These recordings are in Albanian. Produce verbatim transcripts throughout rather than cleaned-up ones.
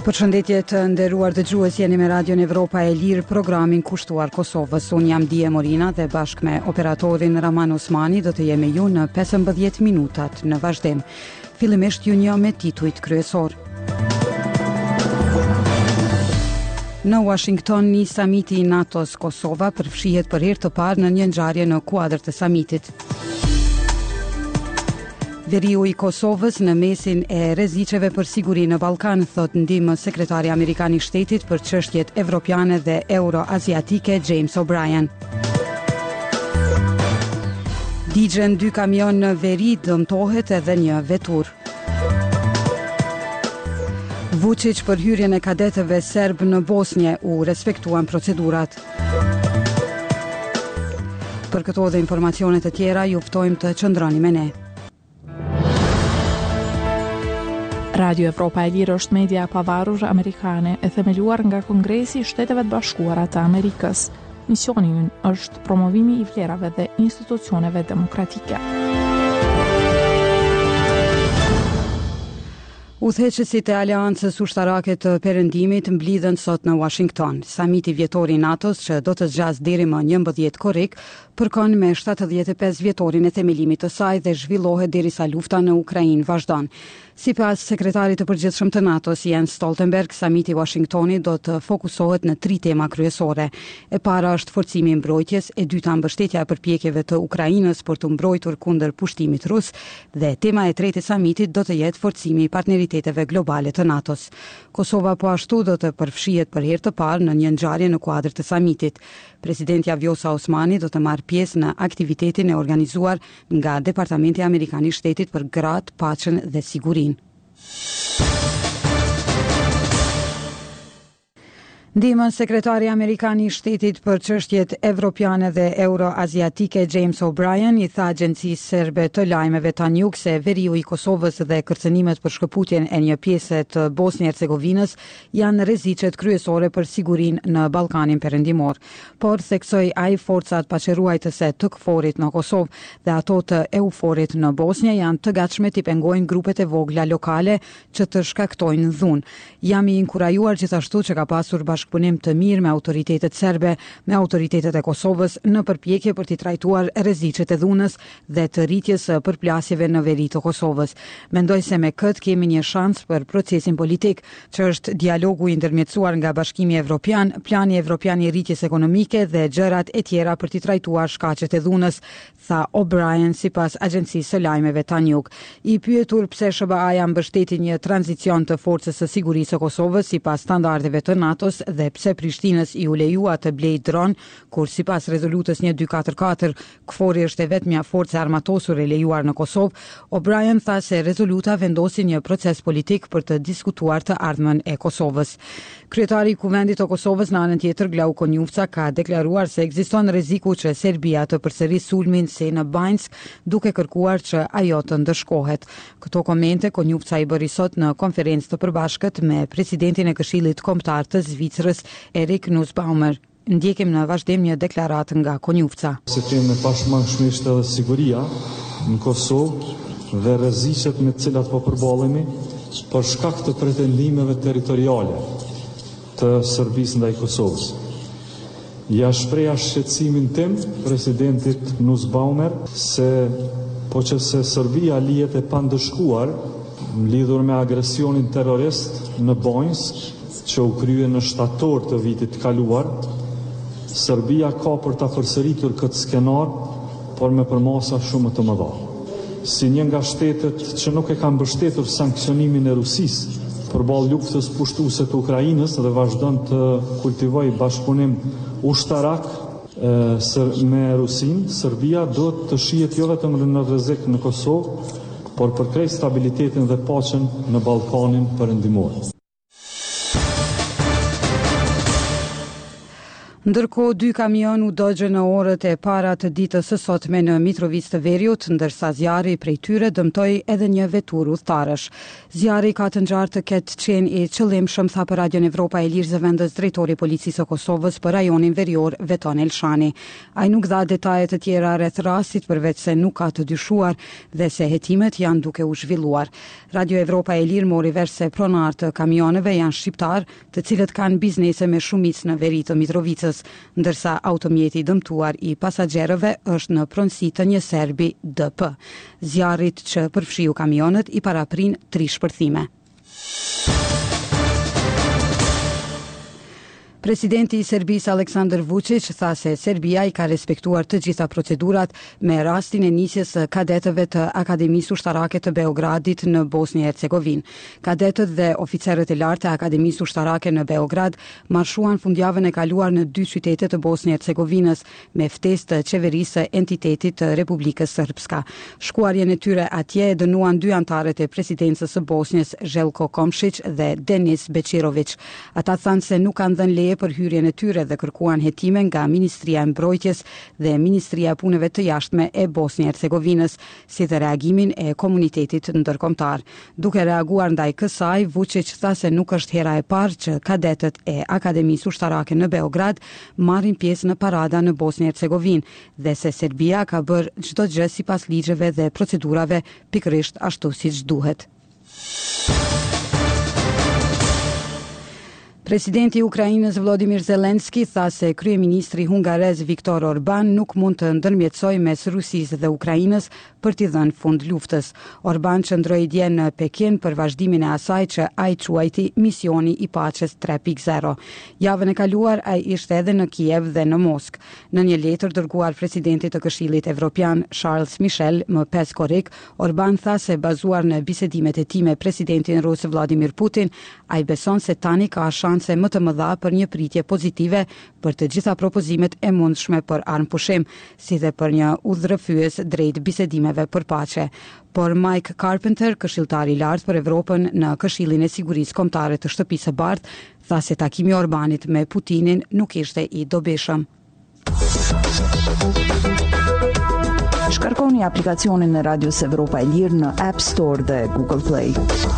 Përshëndetje të nderuar dëgjues, jeni me Radion Evropa e Lirë, programin kushtuar Kosovës. Unë jam Dije Morina dhe bashkë me operatorin Raman Osmani do të jemi ju në pesëmbëdhjetë minutat në vazhdim. Fillimisht ju një me titujt kryesor. Në Washington nis samiti i NATO-s. Kosova përfshihet për herë të parë në një ngjarje në kuadër të samitit. Veriu i Kosovës në mesin e rreziqeve për siguri në Ballkan, thot ndihmë sekretari amerikan i shtetit për çështjet evropiane dhe euroaziatike James O'Brien. Digjen dy kamion në veri, dëmtohet edhe një vetur. Vučić për hyrjen e kadetëve serb në Bosnje, u respektuan procedurat. Për këto dhe informacionet të tjera, ju ftojmë të qëndroni me ne. Radio Evropa e Lirë është media e pavarur amerikane e themeluar nga Kongresi i Shteteve të Bashkuara të Amerikës. Misioni i ynë është promovimi i vlerave dhe institucioneve demokratike. Udhëheqësit e Aleancës Ushtarake të Perëndimit mblidhen sot në Washington. Samiti vjetor i NATO-s, që do të zgjasë deri më njëmbëdhjetë korrik, përkon me shtatëdhjetë e pesë vjetorin e themelimit të saj dhe zhvillohet derisa lufta në Ukrainë vazhdon. Sipas sekretarit të përgjithshëm të NATO-s Jens Stoltenberg, samiti i Washingtonit do të fokusohet në tri tema kryesore. E para është forcimi i mbrojtjes, e dyta mbështetja e përpjekjeve të Ukrainës për të mbrojtur kundër pushtimit rus, dhe tema e tretë e samitit do të jetë forcimi i partneriteteve globale të NATO-s. Kosova po ashtu do të përfshihet për herë të parë në një ngjarje në kuadër të samitit. Presidentja Vjosa Osmani do të marrë pjesë në aktivitetin e organizuar nga Departamenti Amerikan i Shtetit për gratë, paqen dhe sigurinë. Ndihmë sekretari amerikan i shtetit për çështjet evropiane dhe euroaziatike James O'Brien i tha agjencisë serbe të lajmeve Tanjug se veriu i Kosovës dhe kërcënimet për shkëputjen e një pjese të Bosnjë-Hercegovinës janë rreziqet kryesore për sigurinë në Ballkanin Perëndimor. Por theksoi ai, forcat paqëruajtëse të KFOR-it në Kosovë dhe ato të EUFOR-it në Bosnjë janë të gatshme t'i pengojnë grupet e vogla lokale që të shkaktojnë dhunë. Jam i inkurajuar gjithashtu që ka pasur bashkëpunim të mirë me autoritetet serbe, me autoritetet e Kosovës në përpjekje për t'i trajtuar rreziqet e dhunës dhe të rritjes së përplasjeve në veri të Kosovës. Mendoj se me këtë kemi një shans për procesin politik, që është dialogu i ndërmjetësuar nga Bashkimi Evropian, plani evropian i rritjes ekonomike dhe gjërat e tjera për t'i trajtuar shkaqet e dhunës, tha O'Brien sipas agjencisë së lajmeve Tanjug. I pyetur pse S B A-ja mbështeti një tranzicion të forcës së sigurisë së Kosovës sipas standardeve të NATO-s dhe pse Prishtinës i u lejua të blejë dron, kur sipas rezolutës një dy katër katër KFOR-i është e vetmja forcë armatosur e lejuar në Kosovë, O'Brien tha se rezoluta vendosi një proces politik për të diskutuar të ardhmen e Kosovës. Kryetari i Kuvendit të Kosovës në anën tjetër, Glauko Njufca, ka deklaruar se ekziston rreziku që Serbia të përsërisë sulmin si në Banjsk, duke kërkuar që ajo të ndëshkohet. Këto komente Konjufca i bëri sot në konferencë të përbashkët me presidentin e Këshillit Kombëtar të Zvicrës, Erik Nussbaumer. Ndjekim në vazhdim një deklaratë nga Konjufca. Se kemi pashmangshmisht edhe siguria në Kosovë dhe rreziqet me të cilat po përballemi për shkak të pretendimeve territoriale të Serbisë ndaj Kosovës. Ja shpreha shqetësimin tim presidentit Nussbaumer se po që se Serbia lihet e pandëshkuar lidhur me agresionin terrorist në Banjsk, që u krye në shtator të vitit të kaluar, Serbia ka për ta përsëritur këtë skenar, por me përmasa shumë të mëdha. Si një nga shtetet që nuk e kanë mbështetur sankcionimin e Rusisë përballë luftës pushtuese të Ukrainës dhe vazhdon të kultivojë bashkëpunim ushtarak e, me Rusinë, Serbia do të shihet jo vetëm në rrezik në Kosovë, por për krejt stabilitetin dhe paqen në Ballkanin Perëndimor. Ndërkohë, dy kamion u dogje në orët e para të ditës së sotme në Mitrovic të Veriut, ndërsa zjarri prej tyre dëmtoi edhe një vetur udhëtarësh. Zjarri ka të ngjarë të ketë qenë i qëllimshëm, tha për Radion Evropa e Lirë Zëvendës drejtori i policisë së Kosovës për rajonin verior Veton Elshani. Ai nuk dha detaje të tjera rreth rastit, përveç se nuk ka të dyshuar dhe se hetimet janë duke u zhvilluar. Radio Evropa e Lirë mori vesh se pronar të kamioneve janë shqiptar, të cilët kanë biznese me shumicë në veri të Mitrovicës, ndërsa automjeti dëmtuar i pasagjerëve është në pronësi të një serbi D P. Zjarrit që përfshiu kamionët i paraprin tri shpërthime. Presidenti i Serbisë Aleksandar Vučić tha se Serbia i ka respektuar të gjitha procedurat me rastin e nisjes së kadetëve të Akademisë Ushtarake të Beogradit në Bosnjë e Hercegovinë. Kadetët dhe oficerët e lartë të Akademisë Ushtarake në Beograd marshuan fundjavën e kaluar në dy qytete të Bosnjë e Hercegovinës me ftesë të qeverisë së entitetit të Republikës Srpska. Shkuarjen e tyre atje e dënuan dy antarët e presidencës së Bosnjës, Željko Komšić dhe Denis Bečirović. Ata thanë se nuk kanë dhënë leje për hyrjen e tyre dhe kërkuan hetime nga Ministria e Mbrojtjes dhe Ministria e Punëve të Jashtme e Bosnjë e Hercegovinës, si dhe reagimin e komunitetit ndërkombëtar. Duke reaguar ndaj kësaj, Vučić tha se nuk është hera e parë që kadetët e Akademisë Ushtarake në Beograd marrin pjesë në parada në Bosnjë e Hercegovinë dhe se Serbia ka bërë çdo gjë sipas ligjeve dhe procedurave pikërisht ashtu siç duhet. Presidenti i Ukrainës Volodymyr Zelensky tha se kryeministri hungarez Viktor Orban nuk mund të ndërmjetësojë mes Rusisë dhe Ukrainës për t'i dhënë fund luftës. Orban qëndroi dje në Pekin për vazhdimin e asaj që ai quajti misioni i paqes tre pikë zero. Javën e kaluar ai ishte edhe në Kiev dhe në Moskë. Në një letër dërguar presidentit të Këshillit Evropian Charles Michel më pesë korrik, Orban tha se bazuar në bisedimet e tij me presidentin rus Vladimir Putin, ai beson se tani ka se më të mëdha për një pritje pozitive për të gjitha propozimet e mundshme për armpushim, si dhe për një udhërrëfyes drejt bisedimeve për paqe. Por Mike Carpenter, këshilltari i lartë për Evropën në Këshillin e Sigurisë Kombëtare të Shtëpisë së Bardhë, tha se takimi i Orbanit me Putinin nuk ishte i dobishëm. Shkarkoni aplikacionin e Radios Evropa e Lirë në App Store dhe Google Play.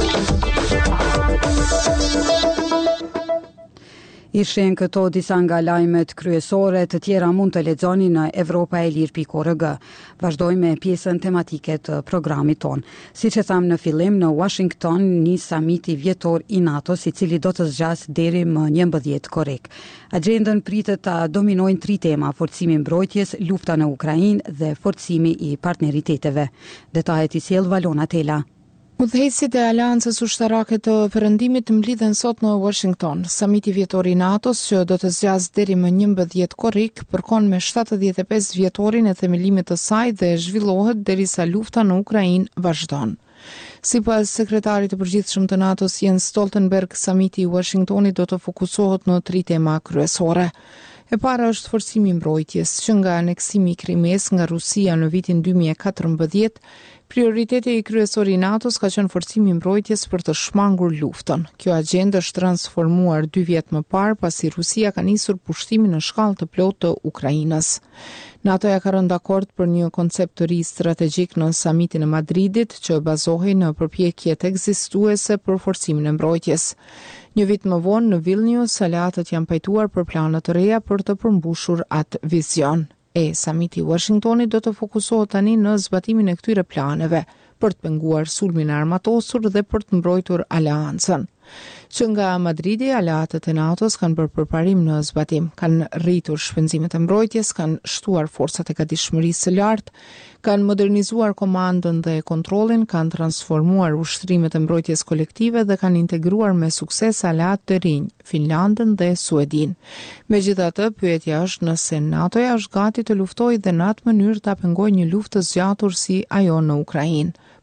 Ishin këto disa nga lajmet kryesore, të tjera mund të lexoni në evropaelir pikë org. Vazhdojmë me pjesën tematike të programit ton. Siç e tham në fillim, në Washington nis samiti vjetor i NATO-s, i cili do të zgjasë deri më njëmbëdhjetë korrik. Agjendën pritet ta dominojnë tri tema: forcimi i mbrojtjes, lufta në Ukrainë dhe forcimi i partneriteteve. Detajet i sjell Valona Tela. Udhëheqësit e Aleancës Ushtarake të Perëndimit mblidhen sot në Washington. Samiti vjetor i NATO-s, që do të zgjasë deri më njëmbëdhjetë korrik, përkon me shtatëdhjetë e pesë vjetorin e themelimit të saj dhe zhvillohet derisa lufta në Ukrainë vazhdon. Sipas sekretarit të përgjithshëm të NATO-s Jens Stoltenberg, samiti i Washingtonit do të fokusohet në tri tema kryesore. E para është forcimi i mbrojtjes, që nga aneksimi i Krimes nga Rusia në vitin dy mijë e katërmbëdhjetë, prioriteti i kryesor i NATO-s ka qenë forcimi i mbrojtjes për të shmangur luftën. Kjo agjendë është transformuar dy vjet më parë pasi Rusia ka nisur pushtimin në shkallë të plotë të Ukrainës. NATO-ja ka rënë dakord për një koncept të ri strategjik në samitin e Madridit që bazohej në përpjekjet ekzistuese për forcimin e mbrojtjes. Një vit më vonë në Vilnius, aleatët janë pajtuar për plane të reja për të përmbushur atë vizion. E samiti i Washingtonit do të fokusohet tani në zbatimin e këtyre planeve për të penguar sulmin armatosur dhe për të mbrojtur aleancën. Që nga Madridi, aleatët e NATO-s kanë bërë përparim në zbatim, kanë rritur shpenzimet e mbrojtjes, kanë shtuar forcat e gatishmërisë së lartë, kanë modernizuar komandën dhe kontrollin, kanë transformuar ushtrimet e mbrojtjes kolektive dhe kanë integruar me sukses aleatë të rinj, Finlandën dhe Suedin. Megjithatë, pyetja është nëse NATO-ja është gati të luftojë dhe në atë mënyrë ta pengojë një luftë të zgjatur si ajo në Ukrainë.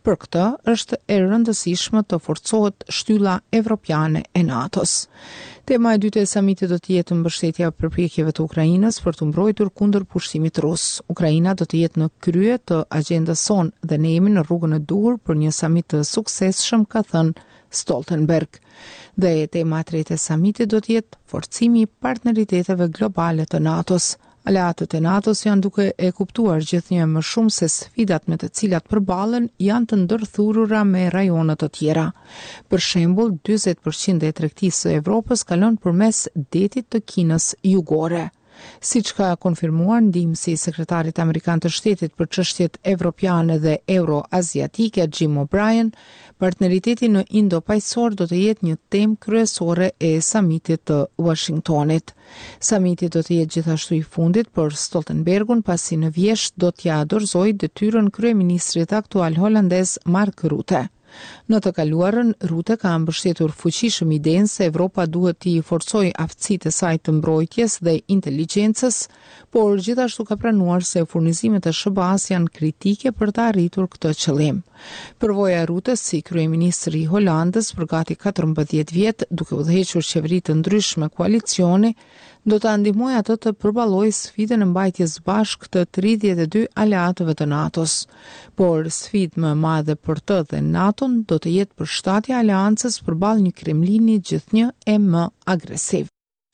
Për këtë është e rëndësishme të forcohet shtylla evropiane e NATO-s. Tema e dytë e samitit do të jetë mbështetja përpjekjeve të Ukrainës për të mbrojtur kundër pushtimit rus. Ukraina do të jetë në krye të agjendës sonë dhe ne jemi në rrugën e duhur për një samit të suksesshëm, ka thënë Stoltenberg. Dhe tema e tretë e samitit do të jetë forcimi i partneriteteve globale të NATO-s. Aleatët e NATO-s janë duke e kuptuar gjithnjë më shumë se sfidat me të cilat përballen janë të ndërthurura me rajone të tjera. Për shembull, dyzet përqind e tregtisë së Evropës kalon përmes detit të Kinës jugore. Siç ka konfirmuar ndihmësi i sekretarit amerikan të shtetit për çështjet evropiane dhe euro-aziatike Jim O'Brien, partneriteti në Indo-paqësor do të jetë një temë kryesore e samitit të Washingtonit. Samiti do të jetë gjithashtu i fundit për Stoltenbergun, pasi në vjesht do t'ja dorëzojë detyrën kryeministrit aktual holandez Mark Rutte. Në të kaluarën, Rutte ka mbështetur fuqishëm idenë se Evropa duhet t'i forcojë aftësitë e saj të mbrojtjes dhe inteligjencës, por gjithashtu ka pranuar se furnizimet e S B A-s janë kritike për të arritur këtë qëllim. Përvoja e Ruttes si kryeministri i Holandës për gati katërmbëdhjetë vjet, duke udhëhequr qeveri të ndryshme koalicioni, do të ndihmojë atë të përballojë sfidën e mbajtjes bashkë të tridhjetë e dy aleatëve të NATO-s. Por sfidë më e madhe për të dhe NATO-n do të jetë përshtatja e aleancës përballë një Kremlini gjithnjë e më agresiv.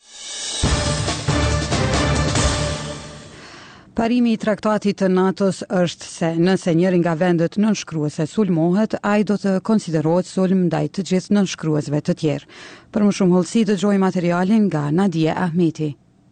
Parimi i traktatit të NATO-s është se nëse njëri nga vendet nënshkruese sulmohet, ai do të konsiderohet sulm ndaj të gjithë nënshkruesve të tjerë. Për më shumë hollësi dëgjoj materialin nga Nadia Ahmeti.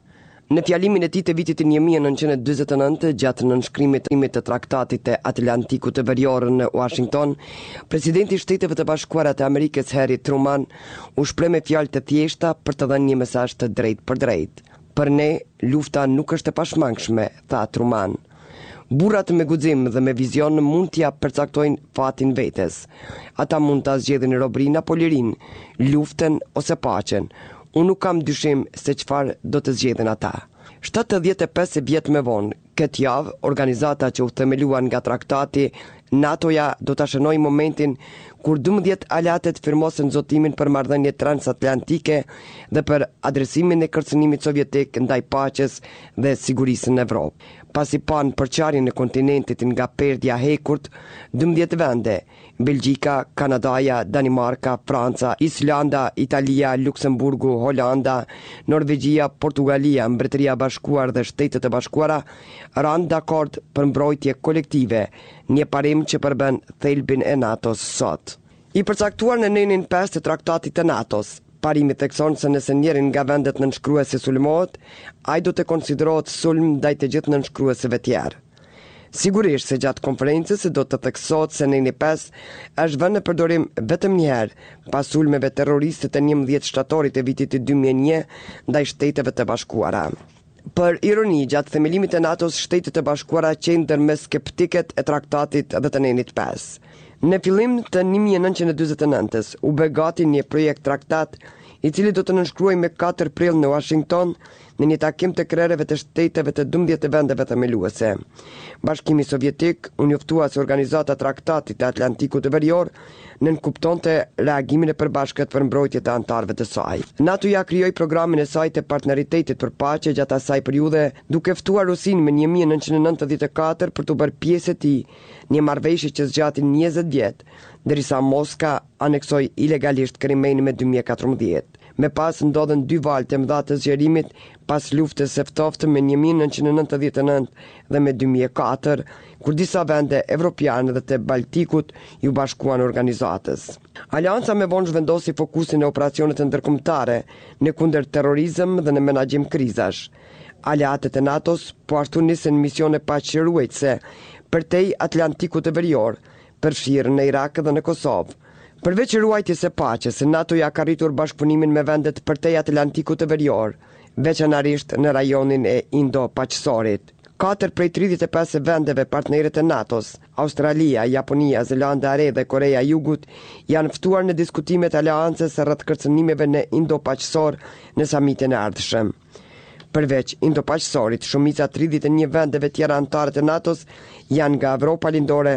Në fjalimin e tij të vitit një mijë e nëntëqind e dyzet e nëntë, gjatë nënshkrimit të traktatit të Atlantikut të Verior në Washington, presidenti i Shteteve të Bashkuara të Amerikës Harry Truman u shpreh me fjalë të thjeshta për të dhënë një mesazh të drejtë për drejtë. Për ne, lufta nuk është e pashmangshme, tha Truman. Burrat me guxim dhe me vizion mund t'ja përcaktojnë fatin vetes. Ata mund ta zgjedhin robërinë apo lirinë, luftën ose paqen. Unë nuk kam dyshim se çfarë do të zgjedhin ata. shtatëdhjetë e pesë vjet më vonë, këtë javë, organizata që u themeluan nga traktati, NATO-ja do të shënoj momentin kur dymbëdhjetë aleatët firmosen zotimin për marrëdhënie transatlantike dhe për adresimin e kërcënimit sovjetik ndaj paqes dhe sigurisë në Evropë. Pasi pan përçarjen e kontinentit nga perdja hekurt, dymbëdhjetë vende, Belgjika, Kanadaja, Danimarka, Franca, Islanda, Italia, Luksemburgu, Holanda, Norvegjia, Portugalia, Mbretëria e Bashkuar dhe Shtetet e Bashkuara ranë dakord për mbrojtje kolektive, një parim që përben thelbin e NATO-s sot. I përcaktuar në nenin pesë të traktatit të NATO-s, parimi thekson se nëse njërin nga vendet nënshkruese sulmohet, ai do të konsiderohet sulm ndaj të gjithë nënshkruesve tjerë. Sigurisht se gjatë konferencës do të theksohet se neni pesë është vënë në përdorim vetëm një herë pas sulmeve terroriste të njëmbëdhjetë shtatorit të vitit dy mijë e një ndaj Shteteve të Bashkuara. Për ironi, gjatë themelimit të NATO-s, Shtetet e Bashkuara qenë ndërmes skeptikët e traktatit dhe të nenit pesë. Në fillim të një mijë e nëntëqind e dyzet e nëntës, u bë gati një projekt traktat i cili do të nënshkruaj me katër prill në Washington në një takim të krerëve të shteteve të dymbëdhjetë vendeve themeluese. Bashkimi Sovjetik u njoftua si organizata traktatit të Atlantikut të Verior nënkuptonte reagimin e përbashkët për mbrojtje të anëtarëve të saj. NATO-ja krijoi programin e saj të partneritetit për paqe gjatë asaj periudhe, duke ftuar Rusinë në një mijë e nëntëqind e nëntëdhjetë e katër për të bërë pjesë e tij, një marrëveshje që zgjati njëzet vjet, derisa Moska aneksoi ilegalisht Krimein me dy mijë e katërmbëdhjetë. Me pas ndodhen dy valë të mëdha të zgjerimit pas luftës së ftoftë me një mijë e nëntëqind e nëntëdhjetë e nëntë dhe me dy mijë e katër, kur disa vende evropiane dhe të Baltikut ju bashkuan organizatës. Alianca me vonë zhvendosi fokusin në operacionet ndërkombëtare në kundër terrorizëm dhe në menaxhim krizash. Aleatët e NATO-s po ashtu nisën misione paqëruese përtej Atlantikut të Verior, përfshirë në Irak dhe në Kosovë. Përveç ruajtjes së paqes, NATO-ja ka arritur bashkëpunimin me vendet përtej Atlantikut të Verior, veçanërisht në rajonin e Indo-Paqësorit. Katër prej tridhjetë e pesë vendeve partnerët e NATO-s, Australia, Japonia, Zelanda e Re dhe Korea e Jugut, janë ftuar në diskutimet e aleancës rreth kërcënimeve në Indo-Paqësor në samitin e ardhshëm. Përveç Indo-Paqësorit, shumica tridhjetë e një vendeve tjera anëtare të NATO-s janë nga Evropa Lindore,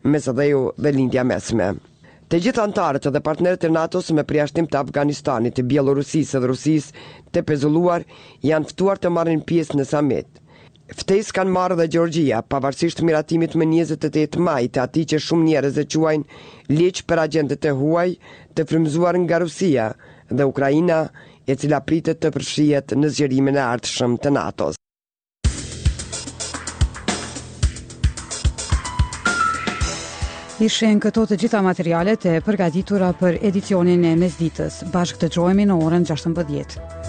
Mesateu dhe lindja mesme. Të gjithë antarët dhe partnerët e NATO-s me përjashtim të Afganistanit, të Bielorusisë dhe Rusisë të pezulluar janë ftuar të marrin pjesë në summit. Ftesë kanë marrë dhe Gjeorgjia, pavarësisht miratimit më njëzet e tetë maj të atij që shumë njerëz e quajnë ligj për agentët e huaj të frymëzuar nga Rusia dhe Ukraina, e cila pritet të përfshihet në zgjerimin e ardhshëm të NATO-s. Ishen këto të gjitha materialet e përgatitura për edicionin e mesditës. Bashkë dëgjohemi në orën gjashtëmbëdhjetë.